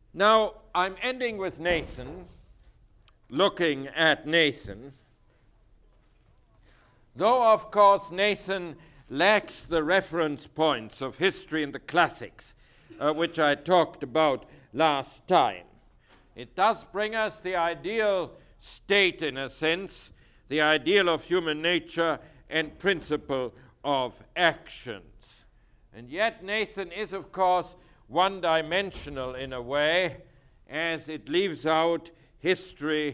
Now, I'm ending with Nathan, looking at Nathan. Though, of course, Nathan lacks the reference points of history and the classics, which I talked about last time. It does bring us the ideal state, in a sense, the ideal of human nature and principle of actions. And yet Nathan is, of course, one-dimensional in a way, as it leaves out history,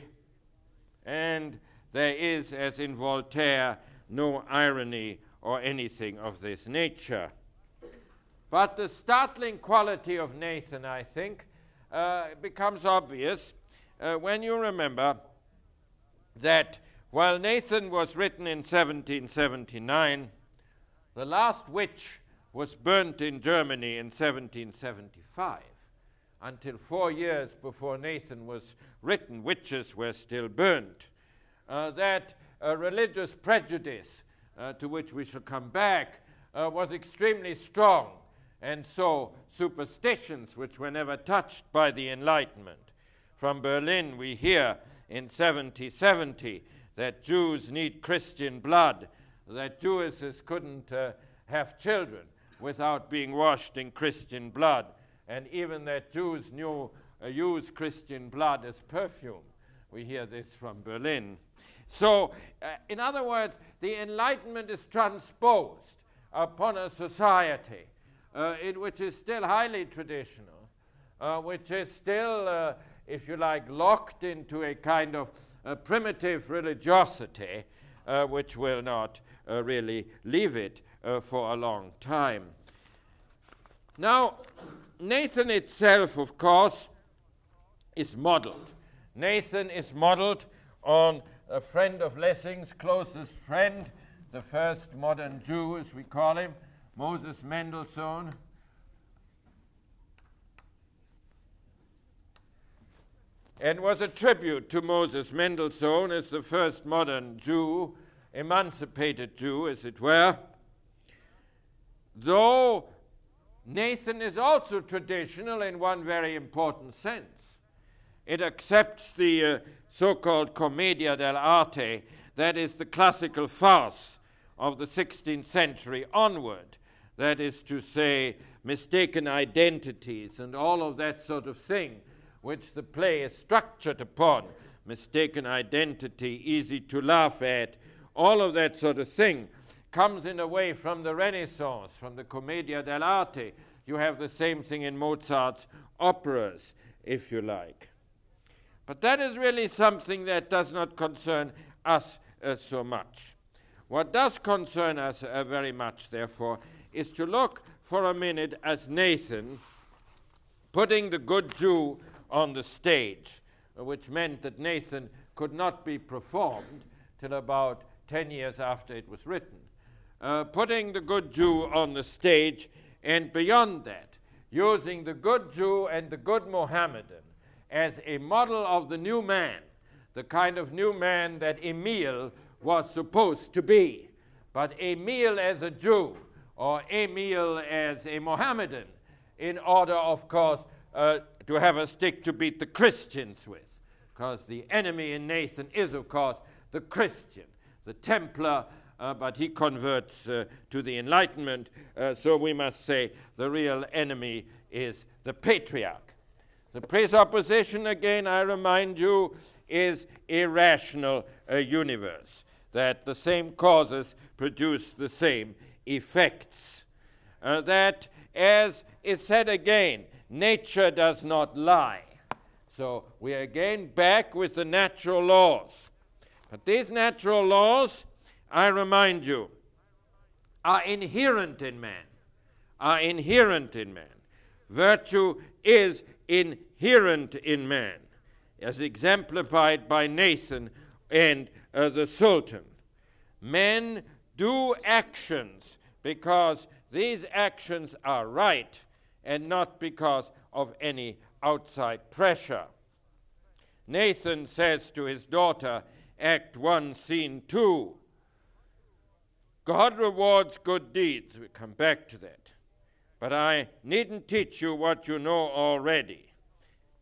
and there is, as in Voltaire, no irony or anything of this nature. But the startling quality of Nathan, I think, becomes obvious when you remember that while Nathan was written in 1779, the last witch was burnt in Germany in 1775. Until 4 years before Nathan was written, witches were still burnt. That religious prejudice, to which we shall come back, was extremely strong, and so superstitions which were never touched by the Enlightenment. From Berlin we hear in 1770 that Jews need Christian blood, that Jewesses couldn't have children without being washed in Christian blood, and even that Jews use Christian blood as perfume. We hear this from Berlin. So, in other words, the Enlightenment is transposed upon a society which is still highly traditional, which is still, if you like, locked into a kind of primitive religiosity, which will not really leave it for a long time. Now, Nathan itself, of course, is modeled. Nathan is modeled on a friend of Lessing's closest friend, the first modern Jew, as we call him, Moses Mendelssohn. And was a tribute to Moses Mendelssohn as the first modern Jew, emancipated Jew, as it were. Though Nathan is also traditional in one very important sense. It accepts the so-called commedia dell'arte, that is the classical farce of the 16th century onward, that is to say, mistaken identities and all of that sort of thing, which the play is structured upon, mistaken identity, easy to laugh at, all of that sort of thing comes in a way from the Renaissance, from the commedia dell'arte. You have the same thing in Mozart's operas, if you like. But that is really something that does not concern us so much. What does concern us very much, therefore, is to look for a minute as Nathan putting the good Jew on the stage, which meant that Nathan could not be performed till about 10 years after it was written. Putting the good Jew on the stage, and beyond that, using the good Jew and the good Mohammedan as a model of the new man, the kind of new man that Emile was supposed to be. But Emile as a Jew, or Emile as a Mohammedan, in order, of course, to have a stick to beat the Christians with. Because the enemy in Nathan is, of course, the Christian, the Templar, but he converts to the Enlightenment, so we must say the real enemy is the patriarch. The presupposition, again, I remind you, is a rational universe, that the same causes produce the same effects. That, as is said again, nature does not lie. So we are again back with the natural laws. But these natural laws, I remind you, are inherent in man. Virtue is inherent in man, as exemplified by Nathan and the Sultan. Men do actions because these actions are right and not because of any outside pressure. Nathan says to his daughter, Act 1, Scene 2, God rewards good deeds. We come back to that. But I needn't teach you what you know already.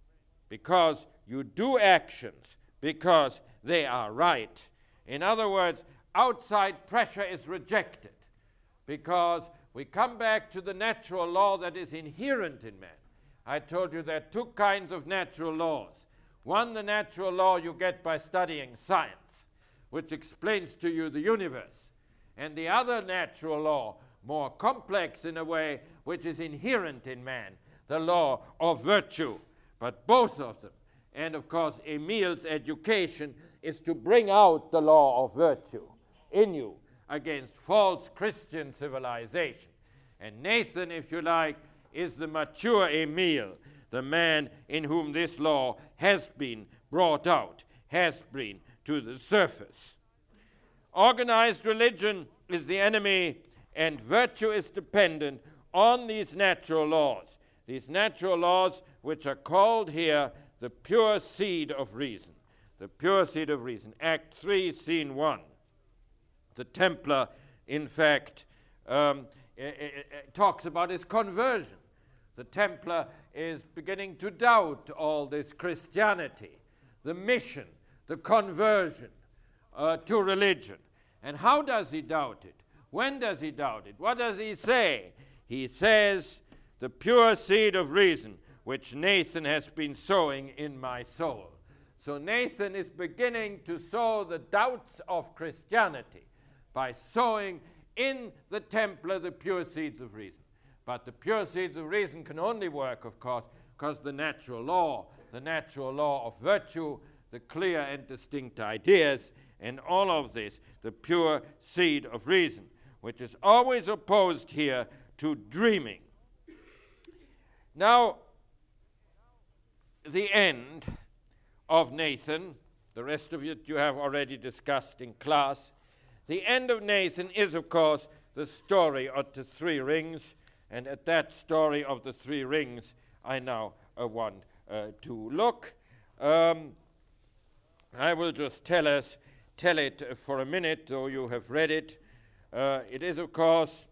because you do actions because they are right. In other words, outside pressure is rejected because we come back to the natural law that is inherent in man. I told you there are two kinds of natural laws. One, the natural law you get by studying science, which explains to you the universe. And the other natural law, more complex in a way, which is inherent in man, the law of virtue. But both of them, and of course Emil's education is to bring out the law of virtue in you against false Christian civilization. And Nathan, if you like, is the mature Emil, the man in whom this law has been brought out, has been to the surface. Organized religion is the enemy, and virtue is dependent on these natural laws. These natural laws which are called here the pure seed of reason. The pure seed of reason. Act 3, Scene 1. The Templar, in fact, talks about his conversion. The Templar is beginning to doubt all this Christianity, the mission, the conversion to religion. And how does he doubt it? When does he doubt it? What does he say? He says, the pure seed of reason, which Nathan has been sowing in my soul. So Nathan is beginning to sow the doubts of Christianity by sowing in the Templar the pure seeds of reason. But the pure seeds of reason can only work, of course, because the natural law of virtue, the clear and distinct ideas, and all of this, the pure seed of reason, which is always opposed here to dreaming. Now, the end of Nathan, the rest of it you have already discussed in class. The end of Nathan is, of course, the story of the three rings, and at that story of the three rings, I now want to look. I will just tell it for a minute, though you have read it. It is, of course,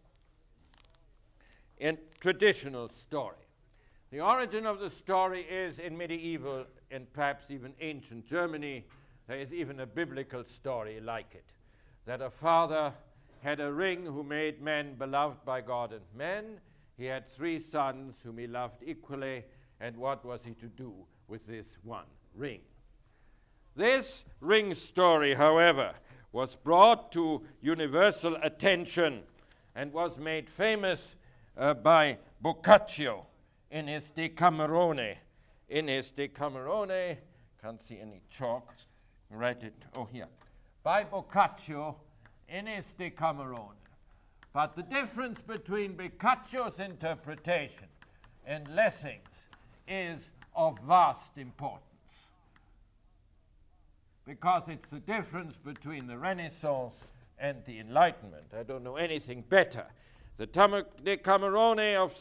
a traditional story. The origin of the story is in medieval and perhaps even ancient Germany. There is even a biblical story like it, that a father had a ring who made men beloved by God and men. He had 3 sons whom he loved equally, and what was he to do with this one ring? This ring story, however, was brought to universal attention and was made famous by Boccaccio in his Decamerone. Can't see any chalk. Write it. Oh, here. By Boccaccio in his Decamerone. But the difference between Boccaccio's interpretation and Lessing's is of vast importance, because it's the difference between the Renaissance and the Enlightenment. I don't know anything better. The Decamerone of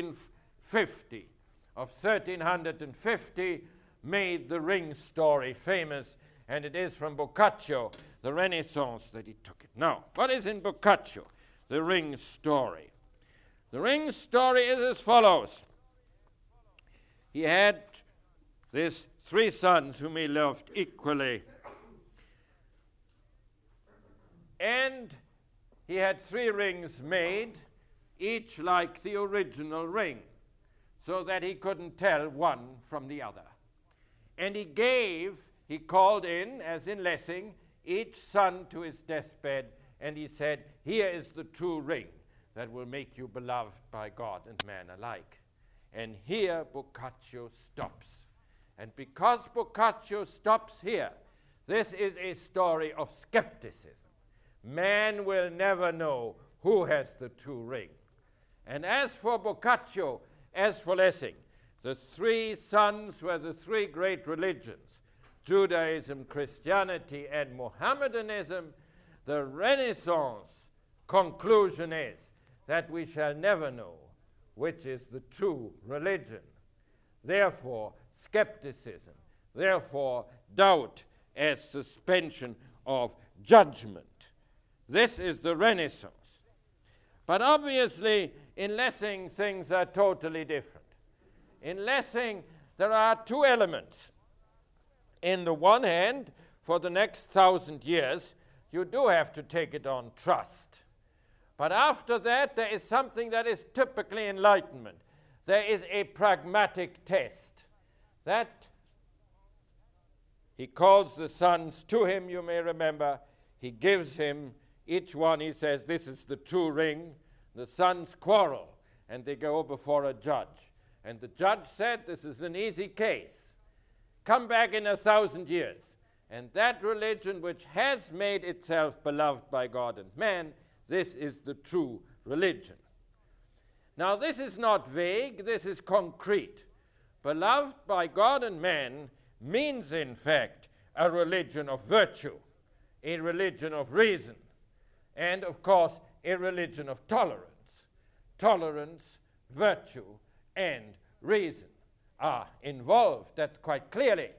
1350 made the ring story famous, and it is from Boccaccio, the Renaissance, that he took it. Now, what is in Boccaccio, the ring story? The ring story is as follows. He had these 3 sons whom he loved equally, and he had 3 rings made, each like the original ring, so that he couldn't tell one from the other. And he called in, as in Lessing, each son to his deathbed, and he said, here is the true ring that will make you beloved by God and man alike. And here Boccaccio stops. And because Boccaccio stops here, this is a story of skepticism. Man will never know who has the true ring. And as for Boccaccio, as for Lessing, the 3 sons were the 3 great religions, Judaism, Christianity, and Mohammedanism. The Renaissance conclusion is that we shall never know which is the true religion. Therefore, skepticism, therefore, doubt as suspension of judgment. This is the Renaissance. But obviously, in Lessing, things are totally different. In Lessing, there are two elements. In the one hand, for the next 1,000 years, you do have to take it on trust. But after that, there is something that is typically enlightenment. There is a pragmatic test. That he calls the sons to him, you may remember. He gives him, each one, he says, this is the true ring. The sons quarrel, and they go before a judge. And the judge said, this is an easy case. Come back in 1,000 years. And that religion which has made itself beloved by God and man, this is the true religion. Now, this is not vague, this is concrete. Beloved by God and man means, in fact, a religion of virtue, a religion of reason, and, of course, a religion of tolerance. Tolerance, virtue, and reason are involved, that's quite clearly.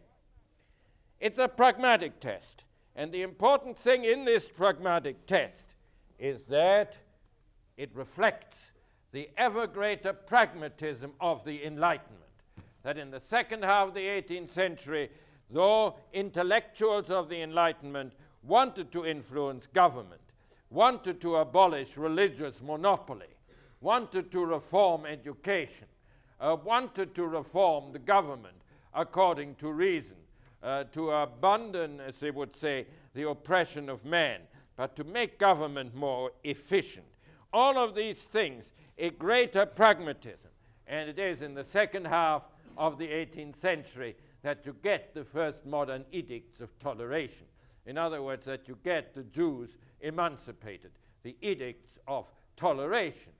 It's a pragmatic test. And the important thing in this pragmatic test is that it reflects the ever greater pragmatism of the Enlightenment. That in the second half of the 18th century, though intellectuals of the Enlightenment wanted to influence government, wanted to abolish religious monopoly, wanted to reform education, wanted to reform the government according to reason, to abandon, as they would say, the oppression of man, but to make government more efficient. All of these things, a greater pragmatism. And it is in the second half of the 18th century that you get the first modern edicts of toleration. In other words, that you get the Jews emancipated, the edicts of toleration.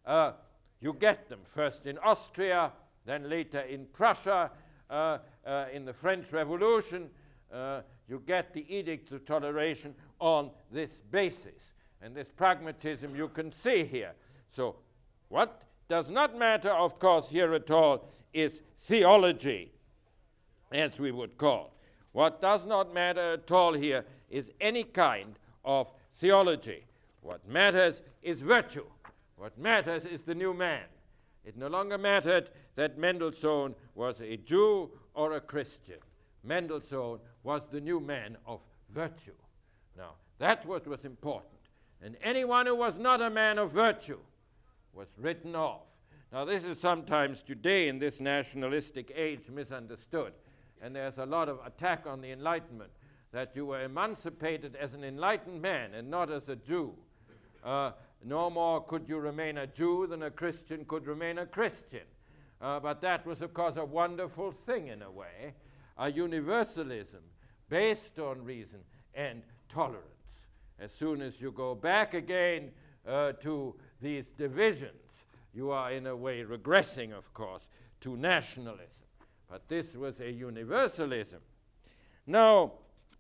You get them first in Austria, then later in Prussia, in the French Revolution. You get the edicts of toleration on this basis. And this pragmatism you can see here. So what does not matter, of course, here at all is theology, as we would call. What does not matter at all here is any kind of theology. What matters is virtue. What matters is the new man. It no longer mattered that Mendelssohn was a Jew or a Christian. Mendelssohn was the new man of virtue. Now, that's what was important. And anyone who was not a man of virtue was written off. Now, this is sometimes today in this nationalistic age misunderstood. And there's a lot of attack on the Enlightenment, that you were emancipated as an enlightened man and not as a Jew. No more could you remain a Jew than a Christian could remain a Christian. But that was, of course, a wonderful thing in a way, a universalism based on reason and tolerance. As soon as you go back again to these divisions, you are in a way regressing, of course, to nationalism. But this was a universalism. Now,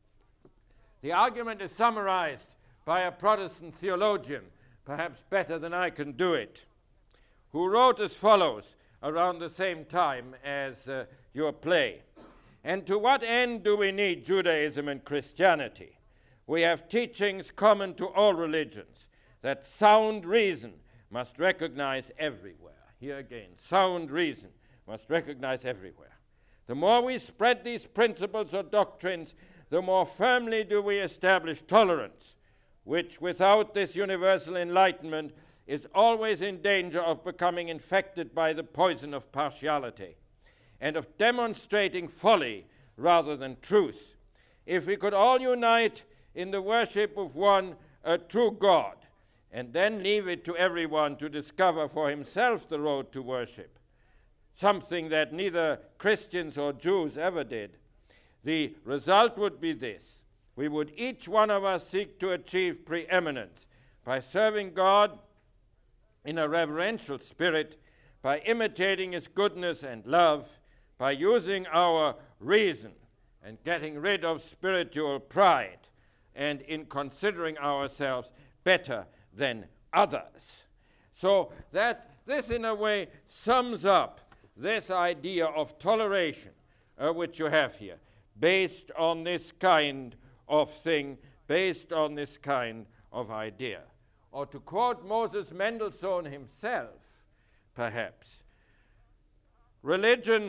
the argument is summarized by a Protestant theologian, perhaps better than I can do it, who wrote as follows around the same time as your play. And to what end do we need Judaism and Christianity? We have teachings common to all religions that sound reason must recognize everywhere. Here again, sound reason must recognize everywhere. The more we spread these principles or doctrines, the more firmly do we establish tolerance, which without this universal enlightenment is always in danger of becoming infected by the poison of partiality and of demonstrating folly rather than truth. If we could all unite in the worship of one true God, and then leave it to everyone to discover for himself the road to worship, something that neither Christians or Jews ever did, the result would be this. We would each one of us seek to achieve preeminence by serving God in a reverential spirit, by imitating his goodness and love, by using our reason and getting rid of spiritual pride, and in considering ourselves better than others. So that this in a way sums up this idea of toleration which you have here, based on this kind of thing, based on this kind of idea. Or to quote Moses Mendelssohn himself, perhaps, religion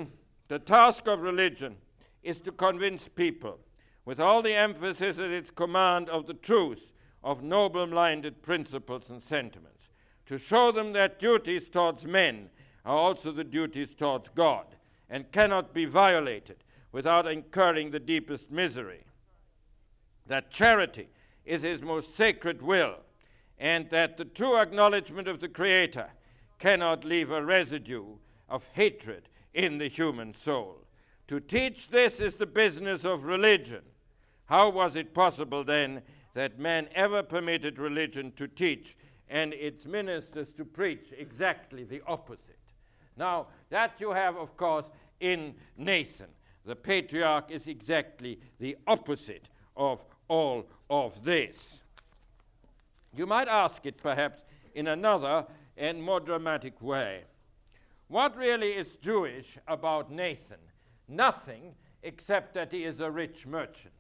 The task of religion is to convince people, with all the emphasis at its command, of the truth of noble-minded principles and sentiments, to show them that duties towards men are also the duties towards God, and cannot be violated without incurring the deepest misery, that charity is his most sacred will, and that the true acknowledgement of the Creator cannot leave a residue of hatred in the human soul. To teach this is the business of religion. How was it possible then that man ever permitted religion to teach and its ministers to preach exactly the opposite? Now, that you have, of course, in Nathan. The patriarch is exactly the opposite of all of this. You might ask it, perhaps, in another and more dramatic way. What really is Jewish about Nathan? Nothing, except that he is a rich merchant.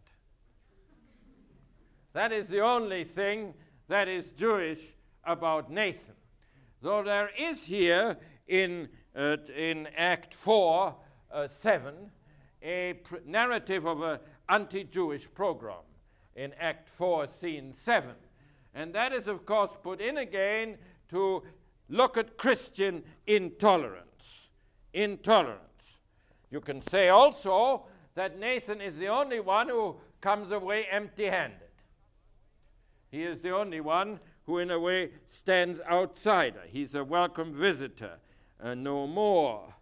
That is the only thing that is Jewish about Nathan. Though there is here in Act 4, 7, a narrative of an anti-Jewish pogrom in Act 4, Scene 7. And that is, of course, put in again to look at Christian intolerance. Intolerance. You can say also that Nathan is the only one who comes away empty-handed. He is the only one who, in a way, stands outsider. He's a welcome visitor, no more.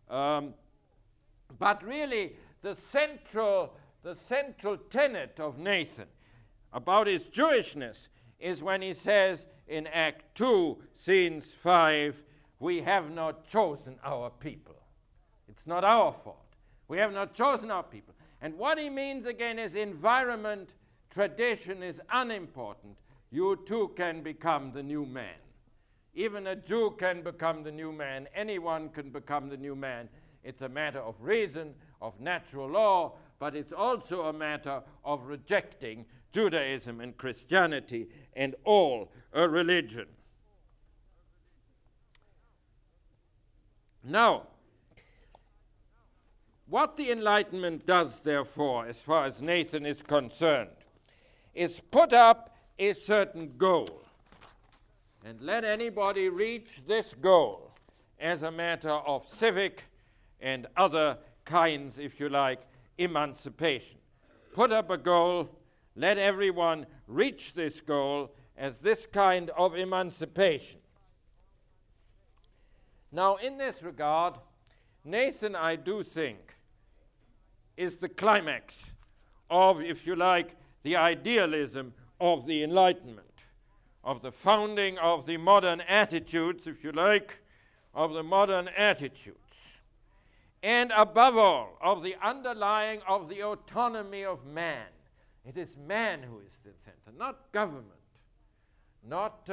But really, the central tenet of Nathan about his Jewishness is when he says in Act 2, Scenes 5, we have not chosen our people. It's not our fault. We have not chosen our people. And what he means again is environment, tradition is unimportant. You too can become the new man. Even a Jew can become the new man. Anyone can become the new man. It's a matter of reason, of natural law, but it's also a matter of rejecting Judaism and Christianity and all a religion. Now, what the Enlightenment does, therefore, as far as Nathan is concerned, is put up a certain goal and let anybody reach this goal as a matter of civic and other kinds, if you like, emancipation. Put up a goal, let everyone reach this goal as this kind of emancipation. Now, in this regard, Nathan, I do think, is the climax of, if you like, the idealism of the Enlightenment, of the founding of the modern attitudes, if you like, of the modern attitudes. And above all, of the underlying of the autonomy of man. It is man who is the center, not government, not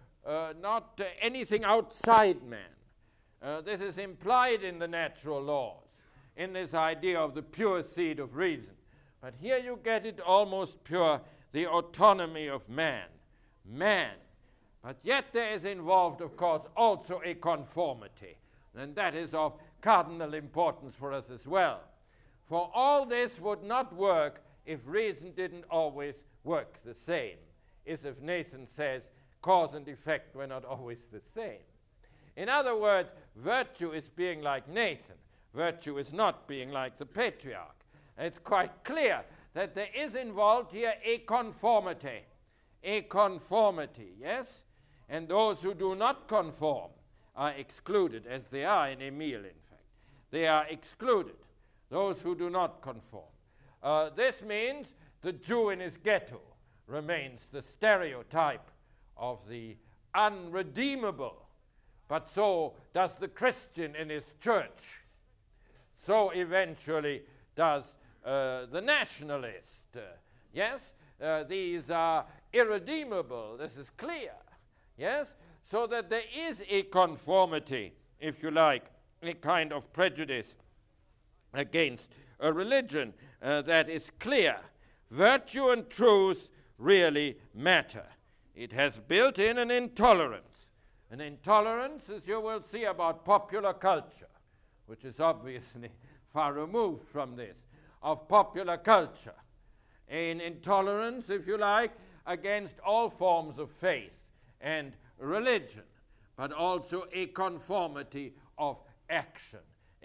anything outside man. This is implied in the natural laws, in this idea of the pure seed of reason. But here you get it almost pure, the autonomy of man. Man. But yet there is involved, of course, also a conformity. And that is of cardinal importance for us as well. For all this would not work if reason didn't always work the same. As if Nathan says, cause and effect were not always the same. In other words, virtue is being like Nathan. Virtue is not being like the patriarch. And it's quite clear that there is involved here a conformity. A conformity, yes? And those who do not conform are excluded, as they are in Emile, in fact. They are excluded, those who do not conform. This means the Jew in his ghetto remains the stereotype of the unredeemable, but so does the Christian in his church. So eventually does the nationalist. Yes? These are irredeemable. This is clear. Yes? So that there is a conformity, if you like, a kind of prejudice against a religion that is clear. Virtue and truth really matter. It has built in an intolerance. An intolerance, as you will see, about popular culture, which is obviously far removed from this, of popular culture, an intolerance, if you like, against all forms of faith and religion, but also a conformity of action,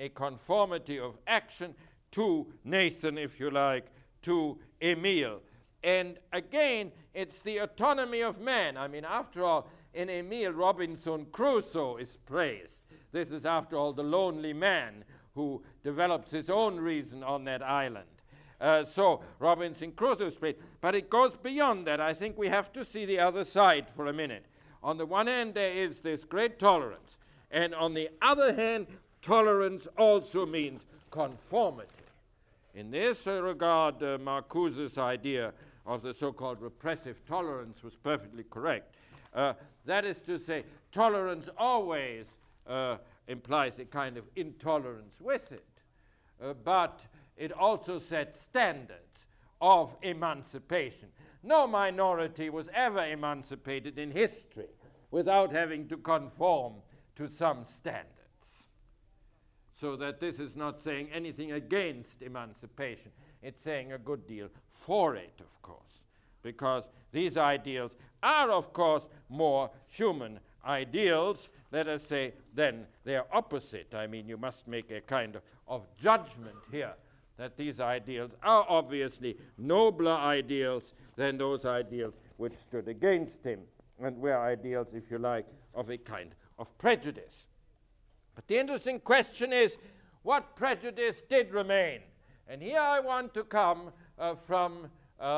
to Nathan, if you like, to Emile. And again, it's the autonomy of man. I mean, after all, in Emile, Robinson Crusoe is praised. This is, after all, the lonely man who develops his own reason on that island. So Robinson Crusoe is praised. But it goes beyond that. I think we have to see the other side for a minute. On the one hand, there is this great tolerance. And on the other hand, tolerance also means conformity. In this regard, Marcuse's idea of the so-called repressive tolerance was perfectly correct. That is to say, tolerance always implies a kind of intolerance with it. But it also sets standards of emancipation. No minority was ever emancipated in history without having to conform to some standards. So that this is not saying anything against emancipation. It's saying a good deal for it, of course, because these ideals are, of course, more human ideals, let us say, than their opposite. I mean, you must make a kind of judgment here that these ideals are obviously nobler ideals than those ideals which stood against him and were ideals, if you like, of a kind of prejudice. But the interesting question is, what prejudice did remain? And here I want to come from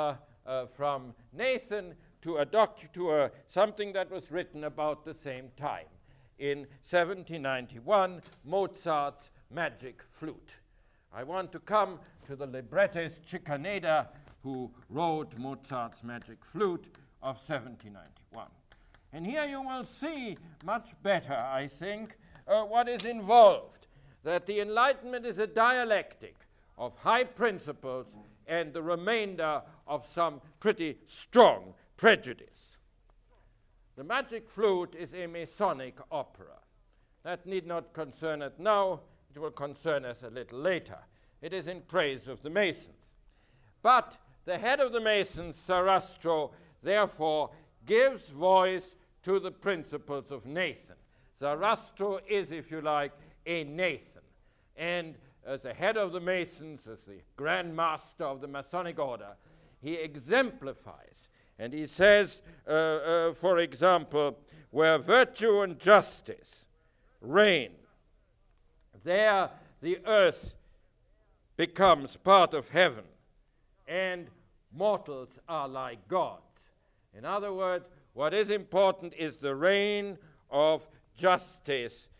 Nathan to something that was written about the same time. In 1791, Mozart's Magic Flute. I want to come to the librettist Scicaneda, who wrote Mozart's Magic Flute of 1791. And here you will see much better, I think, what is involved, that the Enlightenment is a dialectic of high principles and the remainder of some pretty strong prejudice. The Magic Flute is a Masonic opera. That need not concern us now. It will concern us a little later. It is in praise of the Masons. But the head of the Masons, Sarastro, therefore gives voice to the principles of Nathan. Sarastro is, if you like, a Nathan. And as the head of the Masons, as the Grand Master of the Masonic Order, he exemplifies. And he says, for example, where virtue and justice reign, there the earth becomes part of heaven, and mortals are like gods. In other words, what is important is the reign of justice,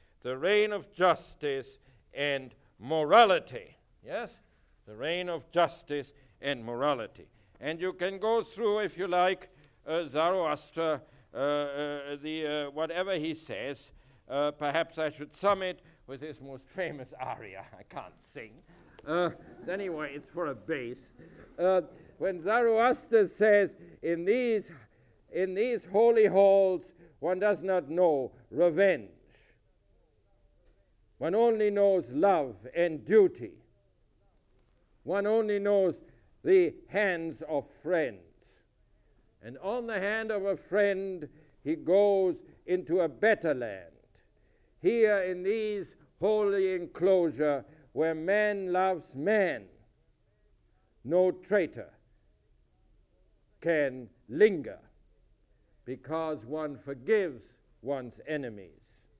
and morality. Yes? The reign of justice and morality. And you can go through, if you like, Zoroaster, whatever he says. Perhaps I should sum it with his most famous aria. I can't sing. Anyway, it's for a bass. When Zoroaster says, in these holy halls, one does not know revenge. One only knows love and duty. One only knows the hands of friends. And on the hand of a friend, he goes into a better land. Here in these holy enclosure where man loves man, no traitor can linger, because one forgives one's enemies.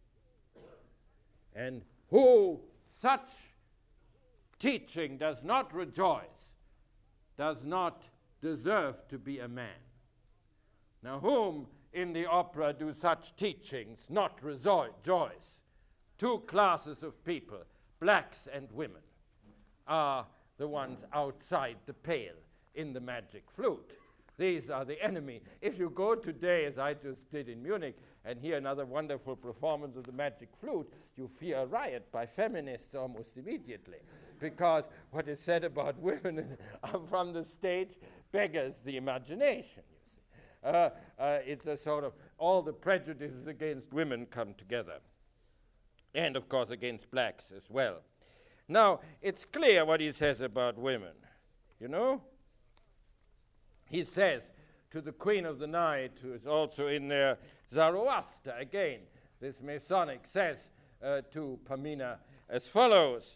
And who such teaching does not rejoice, does not deserve to be a man. Now, whom in the opera do such teachings not rejoice? Two classes of people, blacks and women, are the ones outside the pale in the Magic Flute. These are the enemy. If you go today, as I just did in Munich, and hear another wonderful performance of the Magic Flute, you fear a riot by feminists almost immediately, because what is said about women from the stage beggars the imagination, you see. It's a sort of, all the prejudices against women come together, and of course against blacks as well. Now, it's clear what he says about women, you know? He says to the Queen of the Night, who is also in there, Zoroaster, again, this Masonic says to Pamina as follows,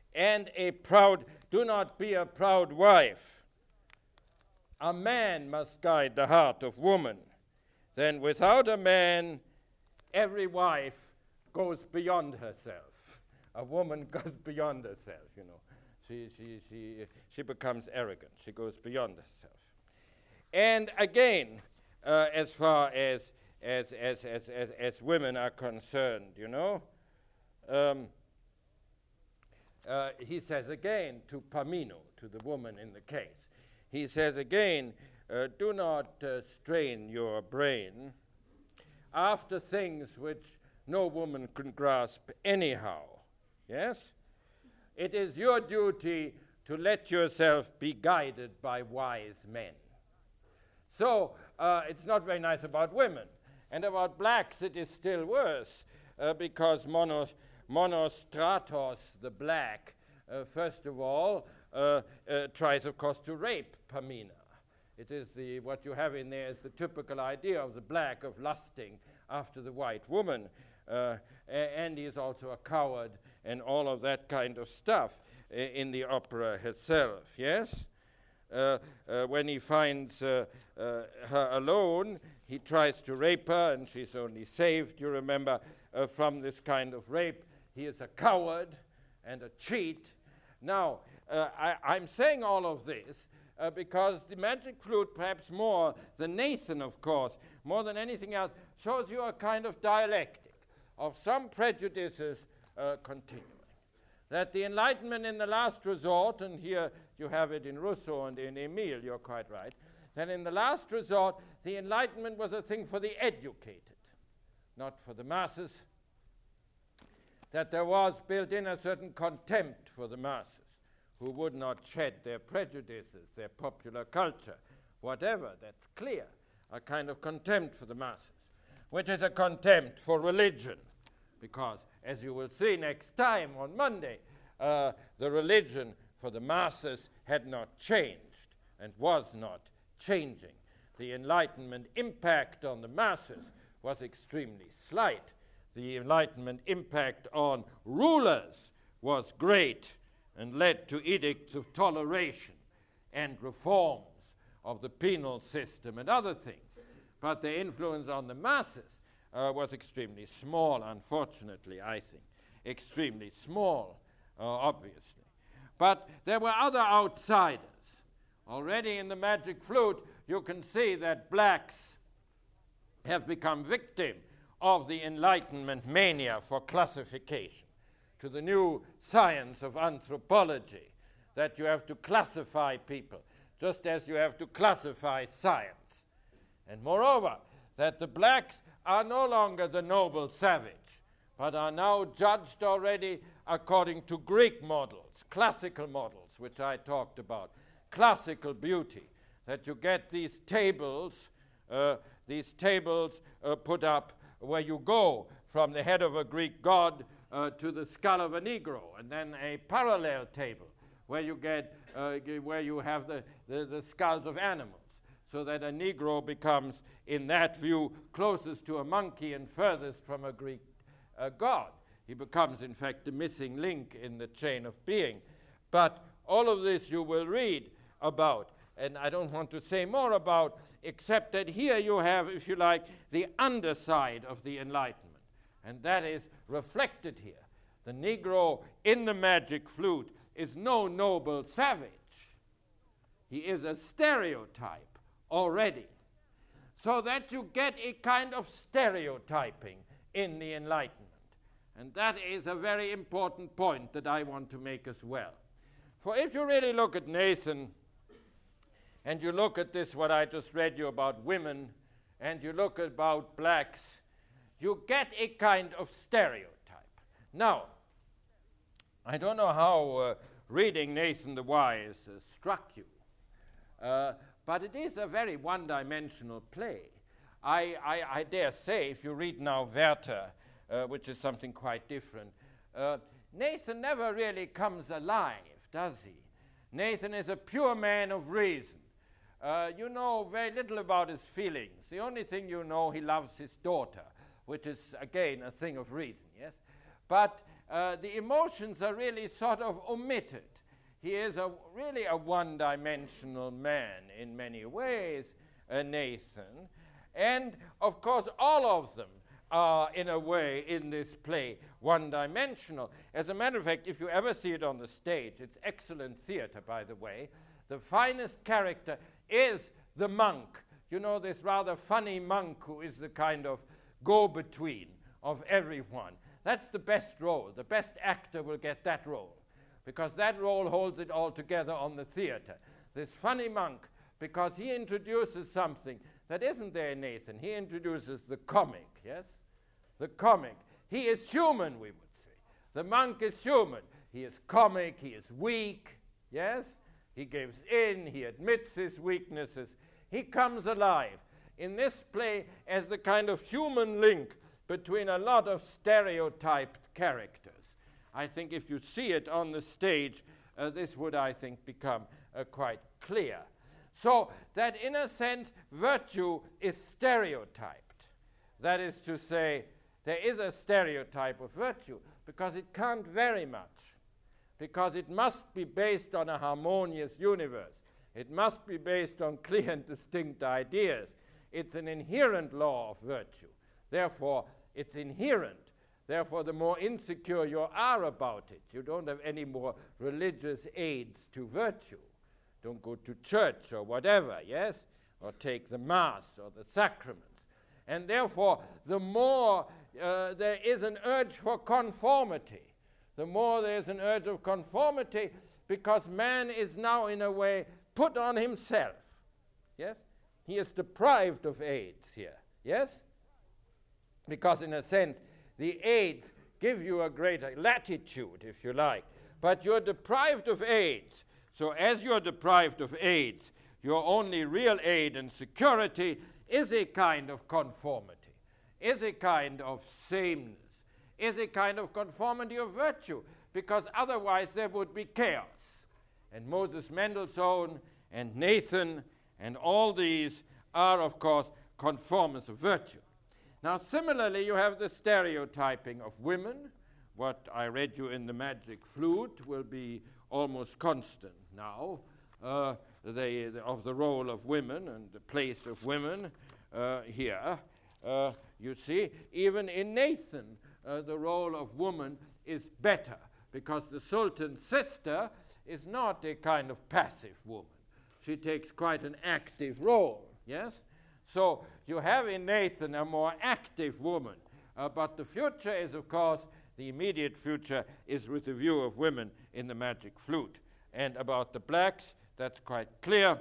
do not be a proud wife. A man must guide the heart of woman. Then without a man, every wife goes beyond herself. A woman goes beyond herself, you know. She becomes arrogant. She goes beyond herself. And again, as far as women are concerned, you know, he says again to Pamino, to the woman in the case, he says again, do not strain your brain after things which no woman can grasp anyhow. Yes? It is your duty to let yourself be guided by wise men. So it's not very nice about women. And about blacks it is still worse because Monostratos, the black, first of all, tries, of course, to rape Pamina. It is what you have in there is the typical idea of the black of lusting after the white woman. And he is also a coward and all of that kind of stuff in the opera herself, yes? When he finds her alone, he tries to rape her, and she's only saved, you remember, from this kind of rape. He is a coward and a cheat. Now, I'm saying all of this because the magic flute, perhaps more than Nathan, of course, more than anything else, shows you a kind of dialectic of some prejudices continuing. That the Enlightenment in the last resort, and here you have it in Rousseau and in Emile, you're quite right, that in the last resort, the Enlightenment was a thing for the educated, not for the masses. That there was built in a certain contempt for the masses, who would not shed their prejudices, their popular culture, whatever, that's clear, a kind of contempt for the masses, which is a contempt for religion, because, as you will see next time on Monday, the religion for the masses had not changed and was not changing. The Enlightenment impact on the masses was extremely slight. The Enlightenment impact on rulers was great and led to edicts of toleration and reforms of the penal system and other things. But the influence on the masses was extremely small, unfortunately, I think. Extremely small, obviously. But there were other outsiders. Already in the Magic Flute, you can see that blacks have become victim of the Enlightenment mania for classification, to the new science of anthropology, that you have to classify people, just as you have to classify science. And moreover, that the blacks are no longer the noble savage, but are now judged already according to Greek models, classical models, which I talked about, classical beauty, that you get these tables put up where you go from the head of a Greek god to the skull of a Negro, and then a parallel table where you get where you have the skulls of animals, so that a Negro becomes, in that view, closest to a monkey and furthest from a Greek god. He becomes, in fact, the missing link in the chain of being. But all of this you will read about, and I don't want to say more about, except that here you have, if you like, the underside of the Enlightenment, and that is reflected here. The Negro in the Magic Flute is no noble savage. He is a stereotype already. So that you get a kind of stereotyping in the Enlightenment. And that is a very important point that I want to make as well. For if you really look at Nathan, and you look at this, what I just read you about women, and you look about blacks, you get a kind of stereotype. Now, I don't know how reading Nathan the Wise struck you, but it is a very one-dimensional play. I dare say, if you read now Werther, which is something quite different, Nathan never really comes alive, does he? Nathan is a pure man of reason. You know very little about his feelings. The only thing you know, he loves his daughter, which is, again, a thing of reason, yes? But the emotions are really sort of omitted. He is really a one-dimensional man in many ways, Nathan. And, of course, all of them are, in a way, in this play, one-dimensional. As a matter of fact, if you ever see it on the stage, it's excellent theater, by the way, the finest character is the monk. You know, this rather funny monk who is the kind of go-between of everyone. That's the best role. The best actor will get that role, because that role holds it all together on the theater. This funny monk, because he introduces something that isn't there in Nathan. He introduces the comic, yes? The comic. He is human, we would say. The monk is human. He is comic, he is weak, yes? He gives in, he admits his weaknesses. He comes alive in this play as the kind of human link between a lot of stereotyped characters. I think if you see it on the stage, this would, I think, become quite clear. So that, in a sense, virtue is stereotyped. That is to say, there is a stereotype of virtue because it can't vary much, because it must be based on a harmonious universe. It must be based on clear and distinct ideas. It's an inherent law of virtue. Therefore, it's inherent. Therefore, the more insecure you are about it, you don't have any more religious aids to virtue. Don't go to church or whatever, yes? Or take the Mass or the sacraments. And therefore, the more there is an urge for conformity, the more there's an urge of conformity, because man is now, in a way, put on himself, yes? He is deprived of aids here, yes? Because, in a sense, the aids give you a greater latitude, if you like, but you're deprived of aids. So as you're deprived of aids, your only real aid and security is a kind of conformity, is a kind of sameness, is a kind of conformity of virtue, because otherwise there would be chaos. And Moses Mendelssohn and Nathan and all these are, of course, conformists of virtue. Now, similarly, you have the stereotyping of women. What I read you in the Magic Flute will be almost constant now, of the role of women and the place of women here. You see, even in Nathan, the role of woman is better, because the Sultan's sister is not a kind of passive woman. She takes quite an active role, yes? So you have in Nathan a more active woman, but the future is, of course, the immediate future is with the view of women in the Magic Flute. And about the blacks, that's quite clear,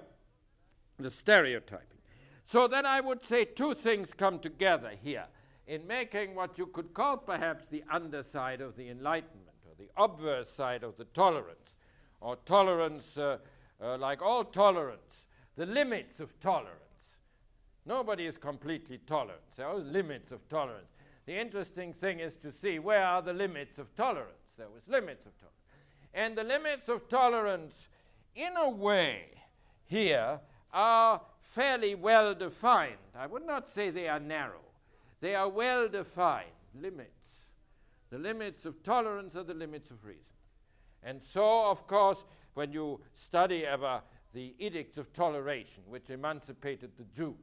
the stereotyping. So then I would say two things come together here in making what you could call perhaps the underside of the Enlightenment, or the obverse side of the tolerance, or tolerance, like all tolerance, the limits of tolerance. Nobody is completely tolerant. There are limits of tolerance. The interesting thing is to see where are the limits of tolerance. There was limits of tolerance. And the limits of tolerance, in a way, here are fairly well defined. I would not say they are narrow. They are well defined limits. The limits of tolerance are the limits of reason. And so, of course, when you study ever the Edicts of Toleration, which emancipated the Jews,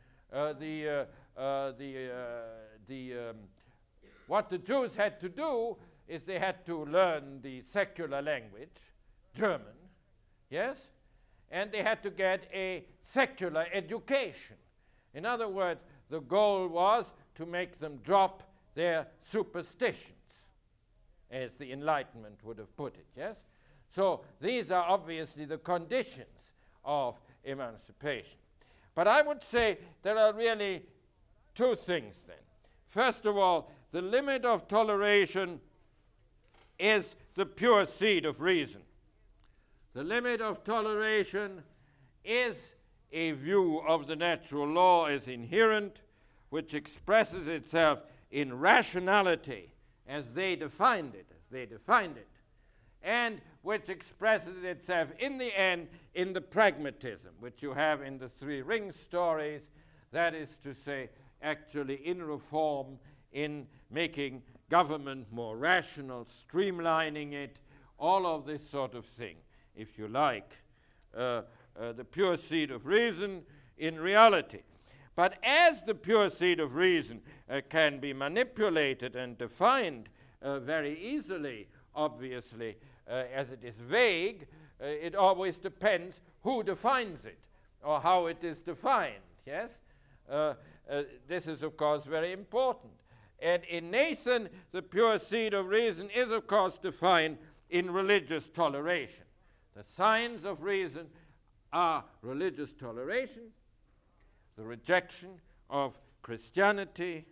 what the Jews had to do is they had to learn the secular language, German, yes? And they had to get a secular education. In other words, the goal was to make them drop their superstitions, as the Enlightenment would have put it, yes? So these are obviously the conditions of emancipation. But I would say there are really two things then. First of all, the limit of toleration is the pure seed of reason. The limit of toleration is a view of the natural law as inherent, which expresses itself in rationality as they defined it, as they defined it, and which expresses itself in the end in the pragmatism, which you have in the Three Ring stories, that is to say, actually in reform, in making government more rational, streamlining it, all of this sort of thing, if you like, the pure seed of reason in reality. But as the pure seed of reason can be manipulated and defined very easily, obviously, as it is vague, it always depends who defines it or how it is defined, yes? This is, of course, very important. And in Nathan, the pure seed of reason is, of course, defined in religious toleration. The signs of reason are religious toleration, the rejection of Christianity,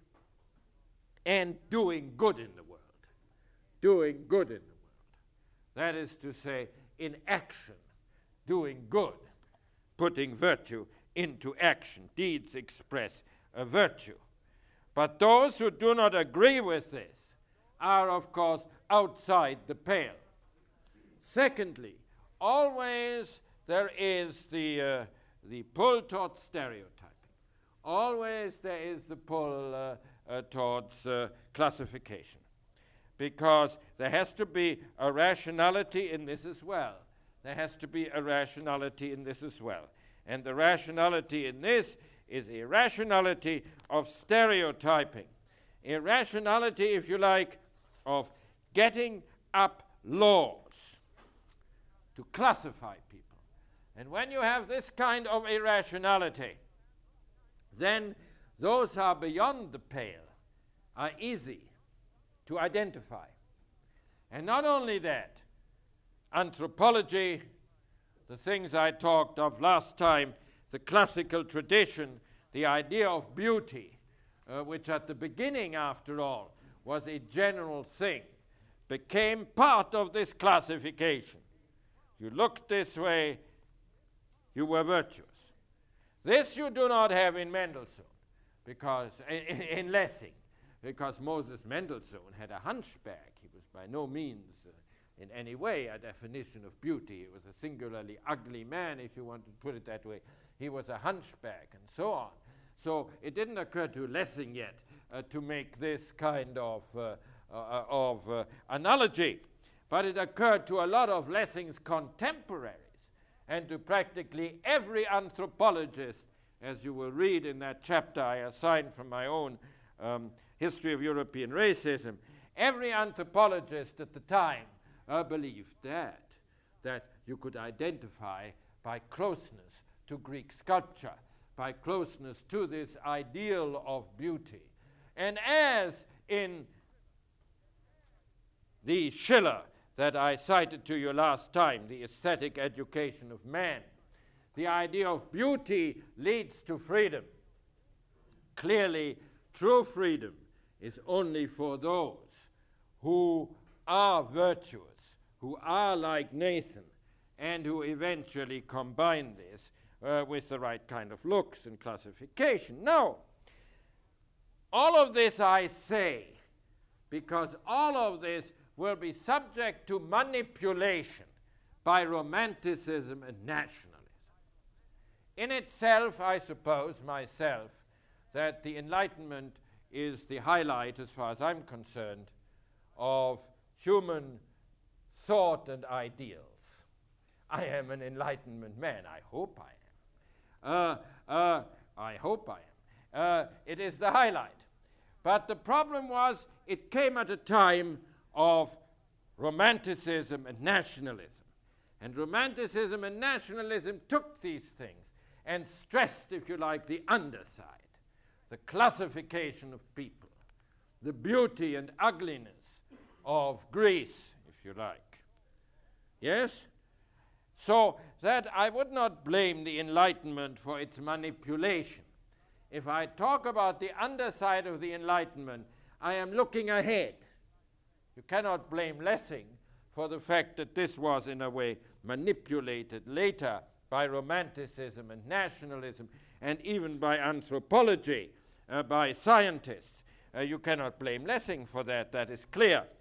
and doing good in the world. Doing good in the world. That is to say, in action, doing good, putting virtue into action. Deeds express a virtue. But those who do not agree with this are, of course, outside the pale. Secondly, always there is the pull towards stereotyping. Always there is the pull towards classification. Because there has to be a rationality in this as well. There has to be a rationality in this as well. And the rationality in this is a rationality of stereotyping. A rationality, if you like, of getting up laws to classify people. And when you have this kind of irrationality, then those who are beyond the pale are easy to identify. And not only that, anthropology, the things I talked of last time, the classical tradition, the idea of beauty, which at the beginning, after all, was a general thing, became part of this classification. You looked this way, you were virtuous. This you do not have in Mendelssohn, because in Lessing, because Moses Mendelssohn had a hunchback. He was by no means in any way a definition of beauty. He was a singularly ugly man, if you want to put it that way. He was a hunchback, and so on. So it didn't occur to Lessing yet to make this kind of analogy. But it occurred to a lot of Lessing's contemporaries and to practically every anthropologist, as you will read in that chapter I assigned from my own History of European Racism. Every anthropologist at the time believed that you could identify by closeness to Greek sculpture, by closeness to this ideal of beauty. And as in the Schiller that I cited to you last time, the aesthetic education of man, the idea of beauty leads to freedom. Clearly, true freedom is only for those who are virtuous, who are like Nathan, and who eventually combine this with the right kind of looks and classification. Now, all of this I say because all of this will be subject to manipulation by romanticism and nationalism. In itself, I suppose myself that the Enlightenment is the highlight, as far as I'm concerned, of human thought and ideals. I am an Enlightenment man. I hope I am. I hope I am. It is the highlight. But the problem was it came at a time of romanticism and nationalism. And romanticism and nationalism took these things and stressed, if you like, the underside, the classification of people, the beauty and ugliness of Greece, if you like. Yes? So that I would not blame the Enlightenment for its manipulation. If I talk about the underside of the Enlightenment, I am looking ahead. You cannot blame Lessing for the fact that this was in a way manipulated later by romanticism and nationalism and even by anthropology, by scientists. You cannot blame Lessing for that, that is clear.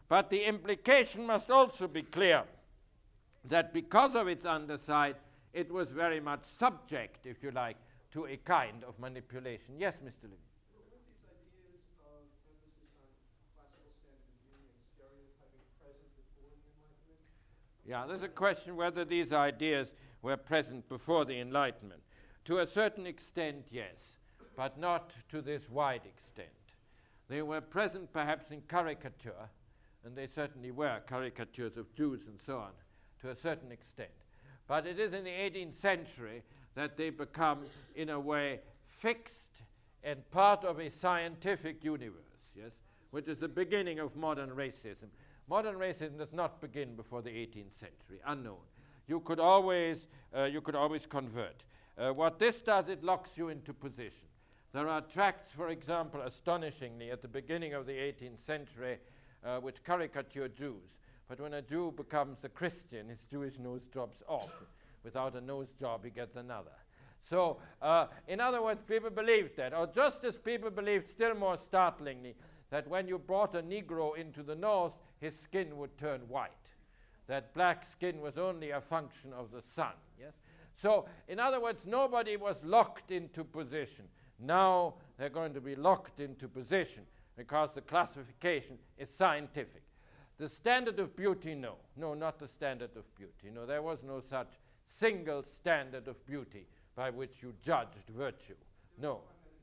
But the implication must also be clear that because of its underside, it was very much subject, if you like, to a kind of manipulation. Yes, Mr. Levy? Weren't these ideas of emphasis on classical standard of beauty and stereotyping present before the Enlightenment? Yeah, there's a question whether these ideas were present before the Enlightenment. To a certain extent, yes, but not to this wide extent. They were present perhaps in caricature, and they certainly were caricatures of Jews and so on, to a certain extent. But it is in the 18th century that they become, in a way, fixed and part of a scientific universe, yes, which is the beginning of modern racism. Modern racism does not begin before the 18th century, unknown. You could always convert. What this does, it locks you into position. There are tracts, for example, astonishingly, at the beginning of the 18th century, which caricature Jews. But when a Jew becomes a Christian, his Jewish nose drops off. Without a nose job, he gets another. So, in other words, people believed that. Or just as people believed, still more startlingly, that when you brought a Negro into the North, his skin would turn white. That black skin was only a function of the sun. Yes. So, in other words, nobody was locked into position. Now they're going to be locked into position because the classification is scientific. The standard of beauty, no, not the standard of beauty. No, there was no such single standard of beauty by which you judged virtue. No.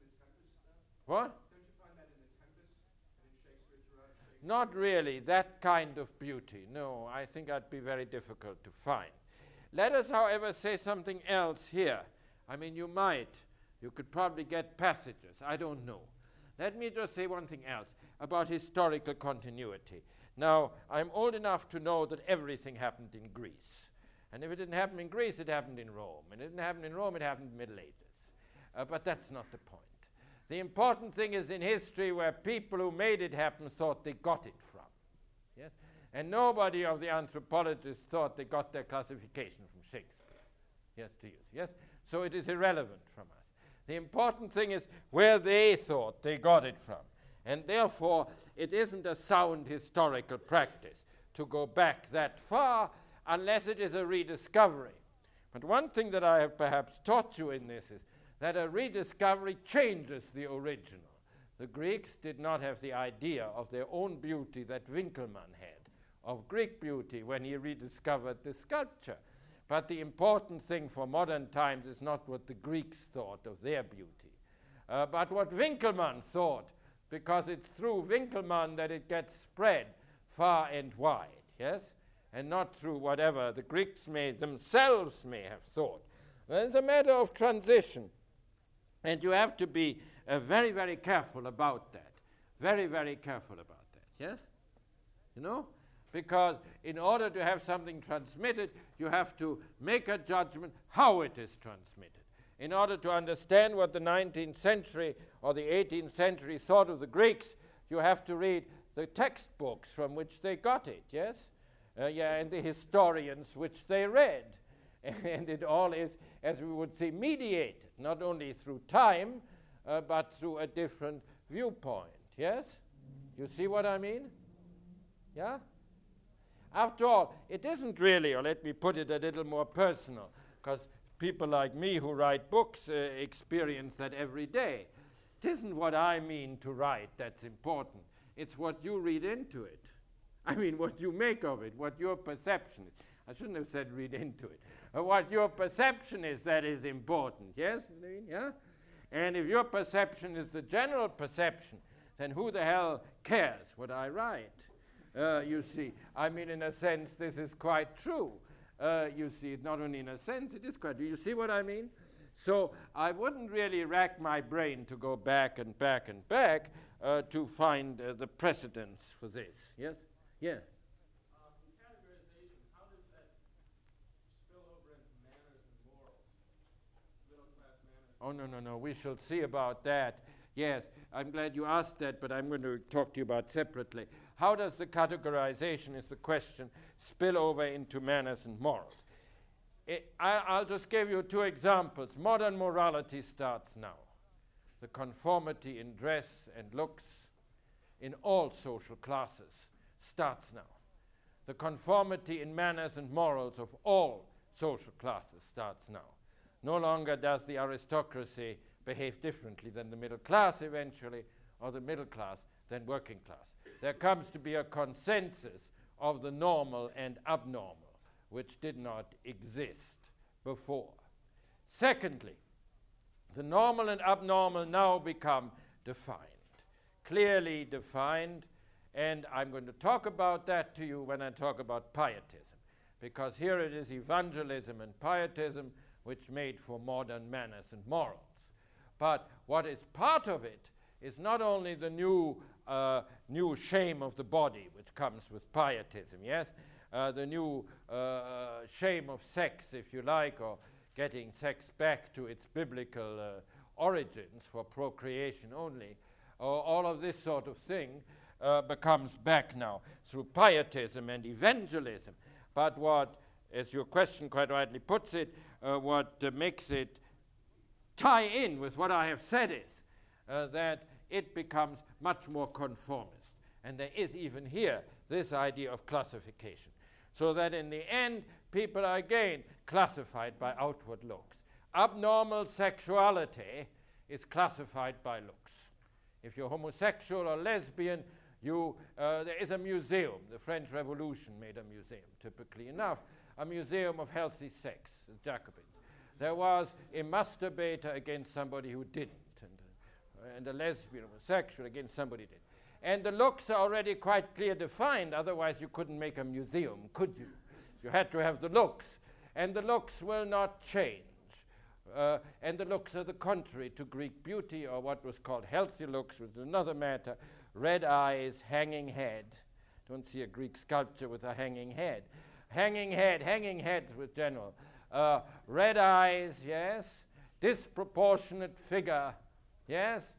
What? Don't you find that in The Tempest and in Shakespeare throughout Shakespeare? Not really, that kind of beauty. No, I think that'd be very difficult to find. Let us, however, say something else here. I mean, you could probably get passages, I don't know. Let me just say one thing else about historical continuity. Now, I'm old enough to know that everything happened in Greece. And if it didn't happen in Greece, it happened in Rome. And if it didn't happen in Rome, it happened in the Middle Ages. But that's not the point. The important thing is in history where people who made it happen thought they got it from. Yes? And nobody of the anthropologists thought they got their classification from Shakespeare. Yes, to use. Yes? So it is irrelevant from us. The important thing is where they thought they got it from. And therefore, it isn't a sound historical practice to go back that far unless it is a rediscovery. But one thing that I have perhaps taught you in this is that a rediscovery changes the original. The Greeks did not have the idea of their own beauty that Winckelmann had, of Greek beauty when he rediscovered the sculpture. But the important thing for modern times is not what the Greeks thought of their beauty, but what Winckelmann thought, because it's through Winckelmann that it gets spread far and wide, yes? And not through whatever the Greeks themselves may have thought. Well, it's a matter of transition. And you have to be very, very careful about that. Very, very careful about that, yes? You know? Because in order to have something transmitted, you have to make a judgment how it is transmitted. In order to understand what the 19th century or the 18th century thought of the Greeks, you have to read the textbooks from which they got it, yes? And the historians which they read. And it all is, as we would say, mediated, not only through time, but through a different viewpoint, yes? You see what I mean? Yeah? After all, it isn't really, or let me put it a little more personal, because people like me who write books experience that every day. It isn't what I mean to write that's important. It's what you read into it. I mean, what you make of it, what your perception is. I shouldn't have said read into it. What your perception is that is important. Yes? Yeah? And if your perception is the general perception, then who the hell cares what I write? You see, I mean, in a sense, this is quite true. You see, not only in a sense, it is quite true. You see what I mean? So I wouldn't really rack my brain to go back and back and back to find the precedents for this. Yes? Yeah? Categorization, how does that spill over into manners and morals? Middle-class manners? Oh, no. We shall see about that. Yes, I'm glad you asked that, but I'm going to talk to you about separately. How does the categorization, is the question, spill over into manners and morals? I'll just give you two examples. Modern morality starts now. The conformity in dress and looks in all social classes. starts now. The conformity in manners and morals of all social classes starts now. No longer does the aristocracy behave differently than the middle class eventually, or the middle class than working class. There comes to be a consensus of the normal and abnormal, which did not exist before. Secondly, the normal and abnormal now become defined, clearly defined, and I'm going to talk about that to you when I talk about pietism, because here it is evangelism and pietism which made for modern manners and morals. But what is part of it is not only the new shame of the body, which comes with pietism, yes, the new shame of sex, if you like, or getting sex back to its biblical origins for procreation only, all of this sort of thing becomes back now through pietism and evangelism. But what, as your question quite rightly puts it, what makes it tie in with what I have said is that it becomes much more conformist. And there is even here this idea of classification. So that in the end, people are again classified by outward looks. Abnormal sexuality is classified by looks. If you're homosexual or lesbian, there is a museum. The French Revolution made a museum, typically enough, a museum of healthy sex, the Jacobins. There was a masturbator against somebody who didn't, and a lesbian, homosexual against somebody who did. And the looks are already quite clear defined, otherwise you couldn't make a museum, could you? You had to have the looks, and the looks will not change. And the looks are the contrary to Greek beauty, or what was called healthy looks, which is another matter. Red eyes, hanging head. Don't see a Greek sculpture with a hanging head. Hanging heads with general. Red eyes, yes. Disproportionate figure, yes.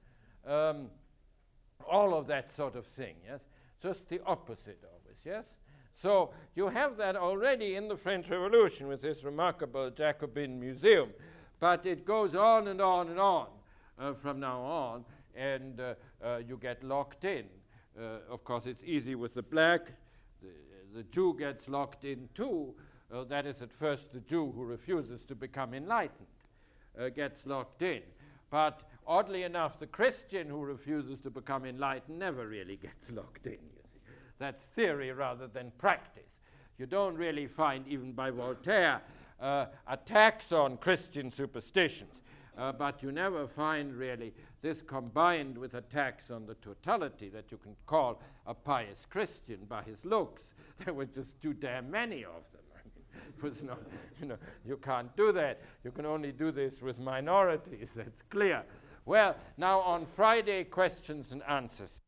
All of that sort of thing, yes. Just the opposite always, yes. So you have that already in the French Revolution with this remarkable Jacobin museum. But it goes on and on and on from now on, and you get locked in. Of course, it's easy with the black. The Jew gets locked in too. That is at first the Jew who refuses to become enlightened gets locked in. But oddly enough, the Christian who refuses to become enlightened never really gets locked in, you see. That's theory rather than practice. You don't really find, even by Voltaire, attacks on Christian superstitions. But you never find really this combined with attacks on the totality that you can call a pious Christian by his looks. There were just too damn many of them. I mean, it was not, you can't do that. You can only do this with minorities, that's clear. Well, now on Friday, questions and answers.